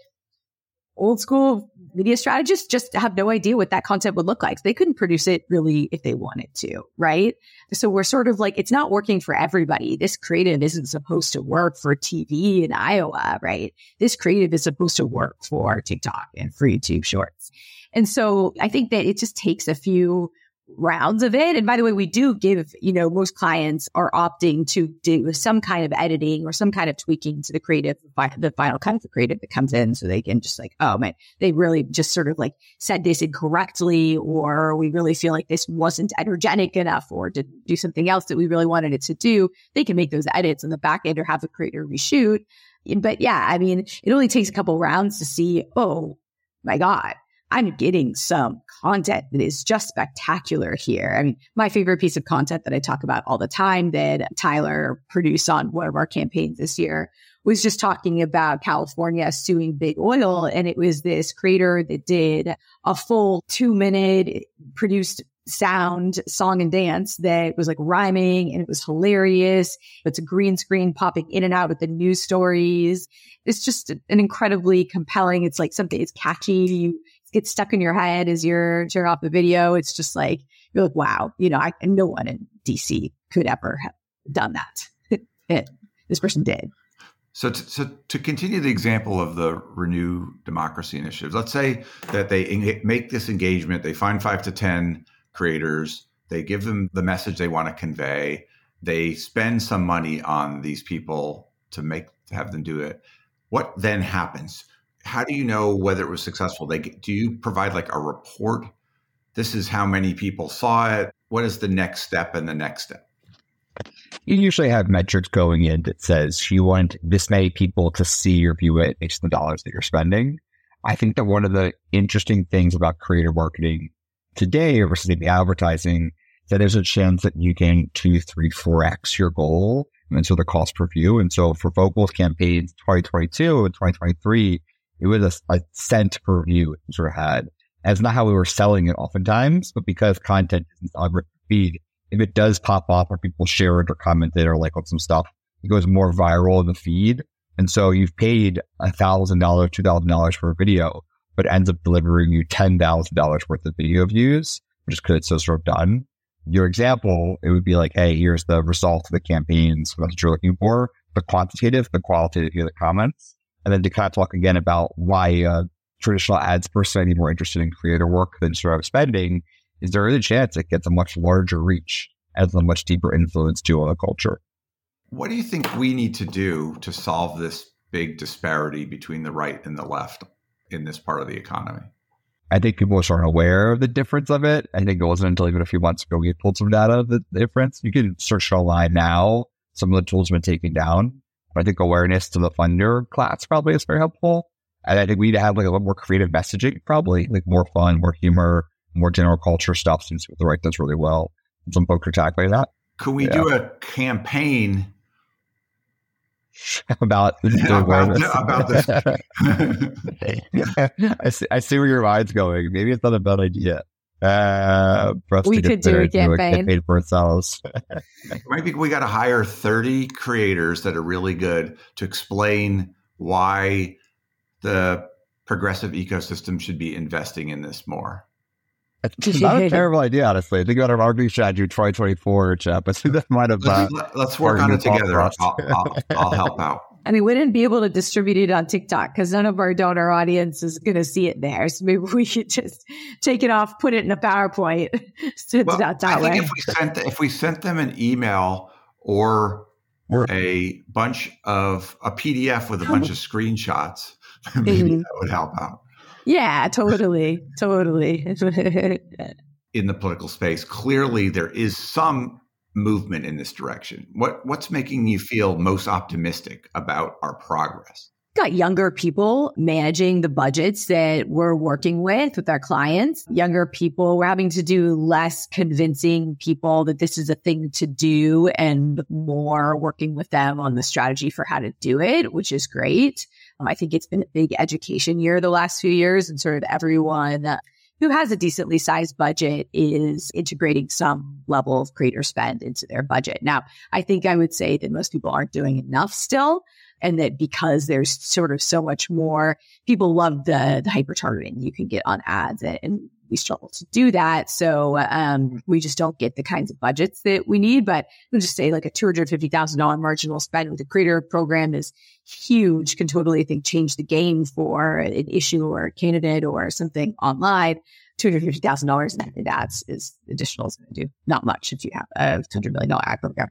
A: old school media strategists just have no idea what that content would look like. They couldn't produce it really if they wanted to, right? So we're sort of like, it's not working for everybody. This creative isn't supposed to work for T V in Iowa, right? This creative is supposed to work for TikTok and for YouTube Shorts. And so I think that it just takes a few rounds of it. And by the way, we do give, you know, most clients are opting to do some kind of editing or some kind of tweaking to the creative, the final cut of the creative that comes in, so they can just like, oh man, they really just sort of like said this incorrectly, or we really feel like this wasn't energetic enough, or to do something else that we really wanted it to do. They can make those edits in the back end or have the creator reshoot. But yeah, I mean, it only takes a couple rounds to see, oh my God, I'm getting some content that is just spectacular here. I mean, my favorite piece of content that I talk about all the time that Tyler produced on one of our campaigns this year was just talking about California suing Big Oil. And it was this creator that did a full two minute produced sound, song and dance that was like rhyming, and it was hilarious. It's a green screen popping in and out with the news stories. It's just an incredibly compelling. It's like something, it's catchy. You get stuck in your head as you're turning off the video. It's just like, you're like, wow, you know, I, no one in D C could ever have done that. And this person did.
B: So to, so to continue the example of the Renew Democracy initiatives, let's say that they en- make this engagement, they find five to ten creators, they give them the message they want to convey, they spend some money on these people to make, to have them do it. What then happens? How do you know whether it was successful? They do you provide like a report? This is how many people saw it. What is the next step and the next step?
D: You usually have metrics going in that says you want this many people to see or view it based on the dollars that you're spending. I think that one of the interesting things about creator marketing today versus maybe advertising is that there's a chance that you can two, three, four X your goal, and so the cost per view. And so for Vocal's campaigns, twenty twenty-two and twenty twenty-three, it was a, a cent per view it sort of had. And it's not how we were selling it oftentimes, but because content isn't algorithm feed, if it does pop up or people share it or comment it or like on some stuff, it goes more viral in the feed. And so you've paid one thousand dollars, two thousand dollars for a video, but it ends up delivering you ten thousand dollars worth of video views, just because it's so sort of done. Your example, it would be like, hey, here's the result of the campaigns, what you're looking for, the quantitative, the qualitative, the comments. And then to kind of talk again about why uh, traditional ads person might be more interested in creator work than sort of spending, is there is a chance it gets a much larger reach as a much deeper influence to a culture.
B: What do you think we need to do to solve this big disparity between the right and the left in this part of the economy?
D: I think people are sort of aware of the difference of it. I think it wasn't until even a few months ago we pulled some data of the difference. You can search online now. Some of the tools have been taken down. But I think awareness to the funder class probably is very helpful. And I think we need to have like a little more creative messaging, probably like more fun, more humor, more general culture stuff seems to the right does really well. Some folks are tackling that.
B: Could we yeah. do a campaign
D: about
B: about, about this.
D: I see, I see where your mind's going. Maybe it's not a bad idea. Uh, for us
A: we
D: to
A: could do a campaign.
D: Do a campaign for ourselves.
B: Maybe we got to hire thirty creators that are really good to explain why the progressive ecosystem should be investing in this more.
D: It's not a terrible idea, honestly. Think about our marketing strategy twenty twenty-four, Jeff. I think that might have. Uh,
B: let's, let's work on it together. I'll, I'll, I'll help out.
A: And we wouldn't be able to distribute it on TikTok because none of our donor audience is going to see it there. So maybe we should just take it off, put it in a PowerPoint. So
B: well,
A: that
B: I think
A: way.
B: if we sent if we sent them an email or a bunch of a P D F with a bunch of screenshots, maybe mm-hmm. that would help out.
A: Yeah, totally, totally.
B: In the political space, clearly there is some movement in this direction. What what's making you feel most optimistic about our progress?
A: Got younger people managing the budgets that we're working with with our clients. Younger people, we're having to do less convincing people that this is a thing to do and more working with them on the strategy for how to do it, which is great. Um, I think it's been a big education year the last few years, and sort of everyone who has a decently sized budget is integrating some level of creator spend into their budget. Now, I think I would say that most people aren't doing enough still. And that because there's sort of so much more, people love the, the hyper targeting you can get on ads, and, and we struggle to do that. So um, we just don't get the kinds of budgets that we need. But we'll just say like a two hundred fifty thousand dollars marginal spend with a creator program is huge, can totally, I think, change the game for an issue or a candidate or something online. two hundred fifty thousand dollars in ads is additional is going to do not much if you have a two hundred million dollars ad program.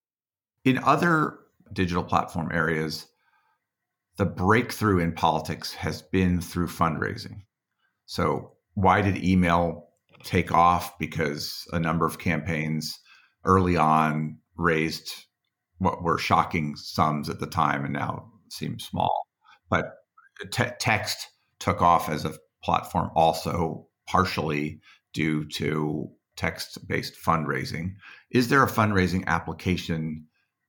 B: In other digital platform areas, the breakthrough in politics has been through fundraising. So why did email take off? Because a number of campaigns early on raised what were shocking sums at the time and now seem small. But te- text took off as a platform also partially due to text-based fundraising. Is there a fundraising application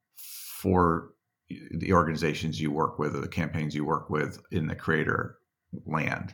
B: for the organizations you work with or the campaigns you work with in the creator land?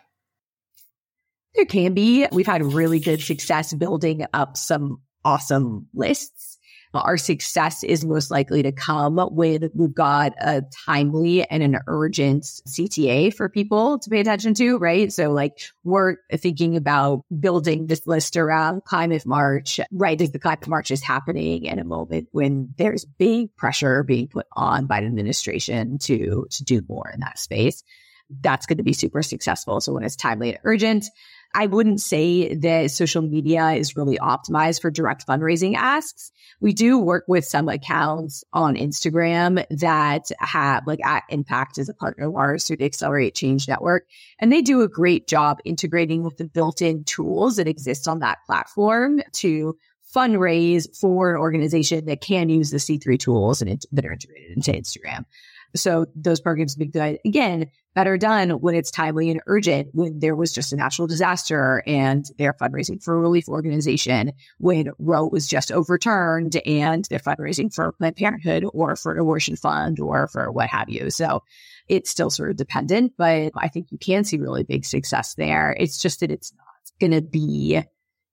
A: There can be. We've had really good success building up some awesome lists. Our success is most likely to come when we've got a timely and an urgent C T A for people to pay attention to, right? So like we're thinking about building this list around Climate March, right? As the Climate March is happening in a moment when there's big pressure being put on by the administration to, to do more in that space. That's going to be super successful. So when it's timely and urgent, I wouldn't say that social media is really optimized for direct fundraising asks. We do work with some accounts on Instagram that have, like, at Impact is a partner of ours through the Accelerate Change Network. And they do a great job integrating with the built-in tools that exist on that platform to fundraise for an organization that can use the C three tools and it, that are integrated into Instagram. So those programs be good. Again, better done when it's timely and urgent, when there was just a natural disaster and they're fundraising for a relief organization, when Roe was just overturned and they're fundraising for Planned Parenthood or for an abortion fund or for what have you. So it's still sort of dependent, but I think you can see really big success there. It's just that it's not going to be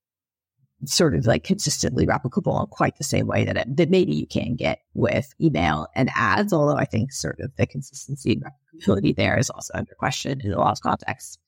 A: sort of like consistently replicable in quite the same way that it, that maybe you can get with email and ads, although I think sort of the consistency and replicability there is also under question in a lot of contexts.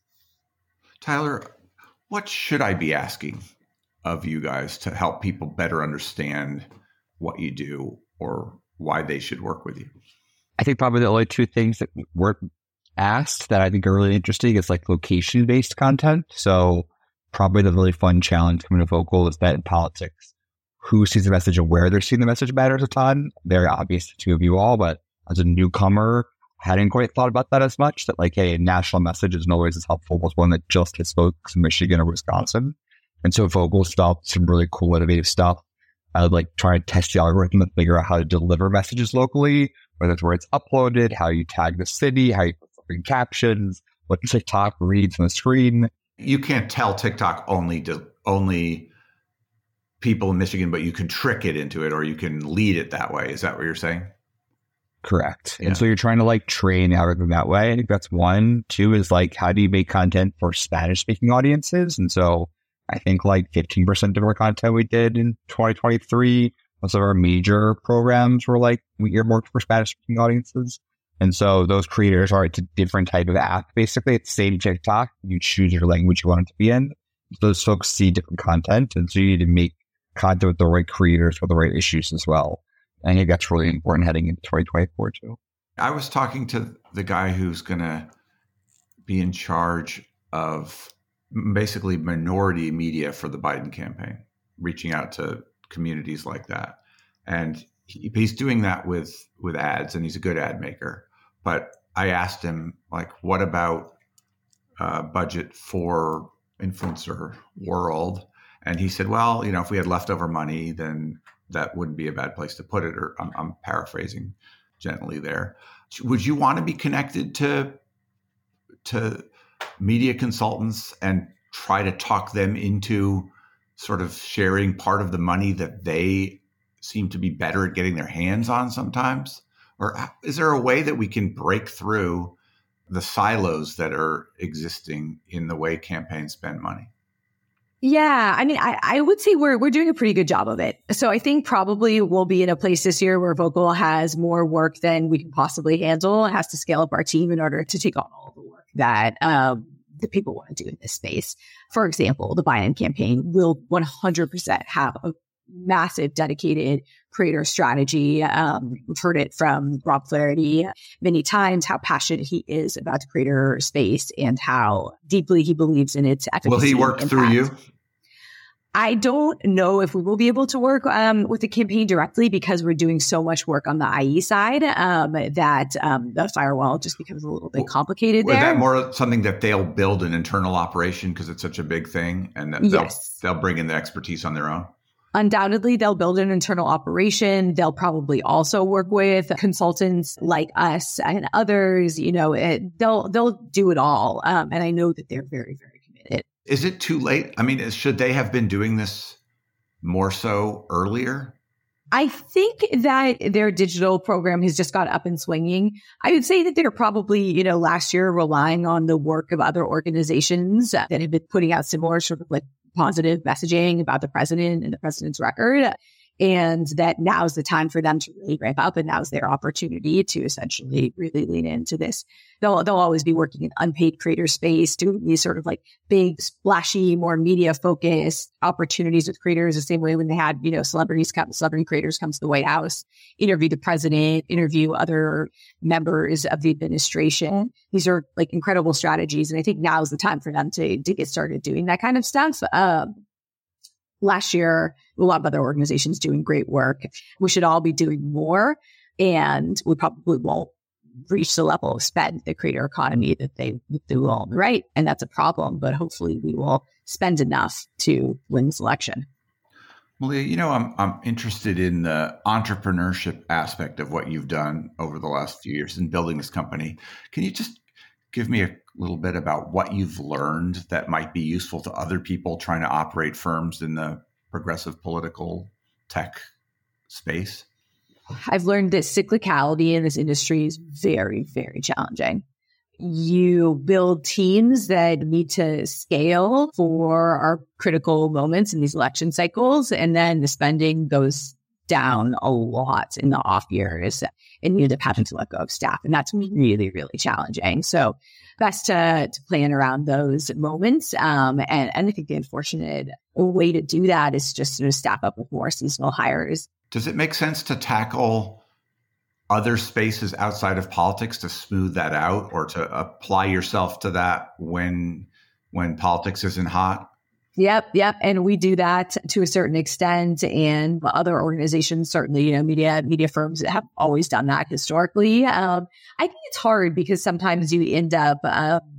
B: Tyler, what should I be asking of you guys to help people better understand what you do or why they should work with you?
D: I think probably the only two things that were asked that I think are really interesting is like location-based content. So probably the really fun challenge coming to Vocal is that in politics, who sees the message and where they're seeing the message matters a ton. Very obvious to two of you all, but as a newcomer, hadn't quite thought about that as much. That like, hey, a national message is always as helpful as one that just hits folks in Michigan or Wisconsin. And so Vocal developed some really cool, innovative stuff. I would like try and test the algorithm and figure out how to deliver messages locally, whether it's where it's uploaded, how you tag the city, how you put captions, what TikTok reads on the screen.
B: You can't tell TikTok only to only people in Michigan, but you can trick it into it or you can lead it that way. Is that what you're saying?
D: Correct.
B: Yeah.
D: And so you're trying to like train algorithm that way. I think that's one. Two is like, how do you make content for Spanish speaking audiences? And so I think like fifteen percent of our content we did in twenty twenty-three, most of our major programs were like, we earmarked for Spanish speaking audiences. And so those creators are, it's a different type of app. Basically, it's the same TikTok. You choose your language you want it to be in. Those folks see different content. And so you need to make content with the right creators for the right issues as well. I think that's really important heading into twenty twenty-four too.
B: I was talking to the guy who's going to be in charge of basically minority media for the Biden campaign, reaching out to communities like that. And he, he's doing that with, with ads, and he's a good ad maker. But I asked him, like, what about uh, budget for influencer world? And he said, well, you know, if we had leftover money, then that wouldn't be a bad place to put it. Or I'm, I'm paraphrasing gently there. Would you want to be connected to to media consultants and try to talk them into sort of sharing part of the money that they seem to be better at getting their hands on sometimes? Or is there a way that we can break through the silos that are existing in the way campaigns spend money?
A: Yeah, I mean, I, I would say we're we're doing a pretty good job of it. So I think probably we'll be in a place this year where Vocal has more work than we can possibly handle. It has to scale up our team in order to take on all the work that um, the people want to do in this space. For example, the Biden campaign will one hundred percent have a massive dedicated creator strategy. Um, we've heard it from Rob Flaherty many times, how passionate he is about the creator space and how deeply he believes in its efficacy.
B: Will he work through you?
A: I don't know if we will be able to work um, with the campaign directly because we're doing so much work on the I E side um, that um, the firewall just becomes a little bit complicated
B: well,
A: there.
B: Is that more something that they'll build an internal operation because it's such a big thing, and that
A: yes.
B: they'll, they'll bring in the expertise on their own?
A: Undoubtedly, they'll build an internal operation. They'll probably also work with consultants like us and others. You know, it, they'll they'll do it all. Um, and I know that they're very, very committed.
B: Is it too late? I mean, should they have been doing this more so earlier?
A: I think that their digital program has just got up and swinging. I would say that they're probably, you know, last year relying on the work of other organizations that have been putting out similar sort of like positive messaging about the president and the president's record. And that now's the time for them to really ramp up, and now's their opportunity to essentially really lean into this. They'll they'll always be working in unpaid creator space, doing these sort of like big, splashy, more media focused opportunities with creators, the same way when they had, you know, celebrities come, celebrity creators come to the White House, interview the president, interview other members of the administration. These are like incredible strategies. And I think now's the time for them to, to get started doing that kind of stuff. Um, Last year, a lot of other organizations doing great work. We should all be doing more, and we probably won't reach the level of spend the creator economy that they do all right. And that's a problem, but hopefully we will spend enough to win this election.
B: Malia, you know, I'm I'm interested in the entrepreneurship aspect of what you've done over the last few years in building this company. Can you just give me a little bit about what you've learned that might be useful to other people trying to operate firms in the progressive political tech space?
A: I've learned that cyclicality in this industry is very, very challenging. You build teams that need to scale for our critical moments in these election cycles, and then the spending goes down a lot in the off years, and you end up having to let go of staff. And that's really, really challenging. So best to, to plan around those moments. Um, and, and I think the unfortunate way to do that is just to staff up with more seasonal hires.
B: Does it make sense to tackle other spaces outside of politics to smooth that out, or to apply yourself to that when when politics isn't hot?
A: Yep, yep. And we do that to a certain extent. And other organizations, certainly, you know, media media firms have always done that historically. Um, I think it's hard because sometimes you end up um,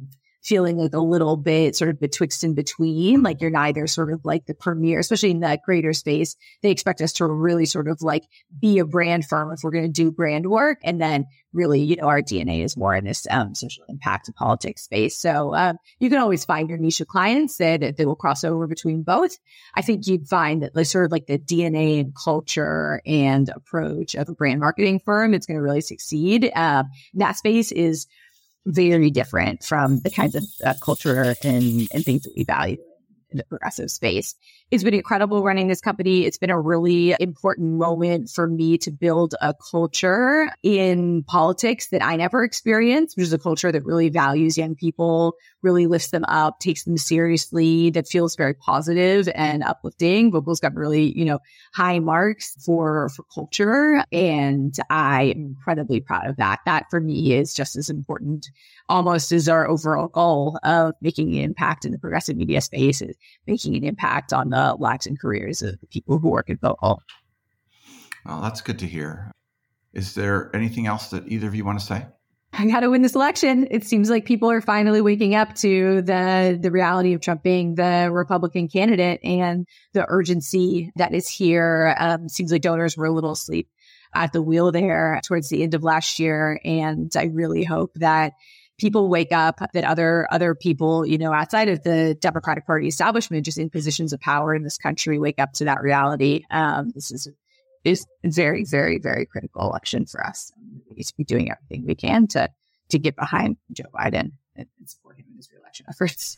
A: feeling like a little bit sort of betwixt and between, like you're neither sort of like the premier, especially in that creator space. They expect us to really sort of like be a brand firm if we're going to do brand work. And then really, you know, our D N A is more in this um, social impact and politics space. So um, you can always find your niche of clients that, that will cross over between both. I think you'd find that like sort of like the D N A and culture and approach of a brand marketing firm, it's going to really succeed. Um, that space is very different from the kinds of uh, culture and, and things that we value in the progressive space. It's been incredible running this company. It's been a really important moment for me to build a culture in politics that I never experienced, which is a culture that really values young people, really lifts them up, takes them seriously, that feels very positive and uplifting. Vocal's got really, you know, high marks for, for culture. And I am incredibly proud of that. That for me is just as important almost as our overall goal of making an impact in the progressive media space, is making an impact on the lives and careers of the people who work at Vocal.
B: Well, that's good to hear. Is there anything else that either of you want to say?
A: I got to win this election. It seems like people are finally waking up to the the reality of Trump being the Republican candidate and the urgency that is here. Um, seems like donors were a little asleep at the wheel there towards the end of last year. And I really hope that people wake up, that other other people, you know, outside of the Democratic Party establishment, just in positions of power in this country, wake up to that reality. Um, this is is a very, very, very critical election for us. We need to be doing everything we can to to get behind Joe Biden and, and support him in his reelection efforts.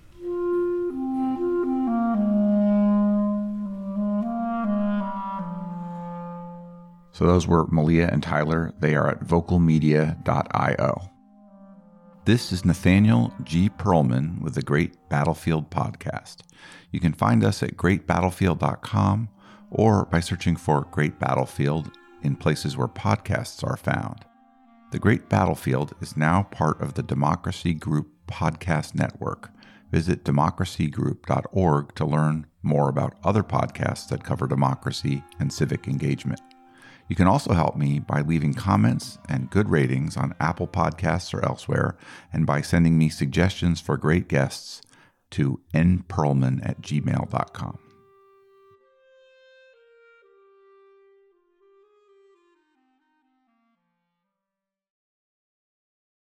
B: So those were Malia and Tyler. They are at vocal media dot io. This is Nathaniel G. Perlman with the Great Battlefield Podcast. You can find us at great battlefield dot com or by searching for Great Battlefield in places where podcasts are found. The Great Battlefield is now part of the Democracy Group podcast network. Visit democracy group dot org to learn more about other podcasts that cover democracy and civic engagement. You can also help me by leaving comments and good ratings on Apple Podcasts or elsewhere, and by sending me suggestions for great guests to n perlman at gmail dot com.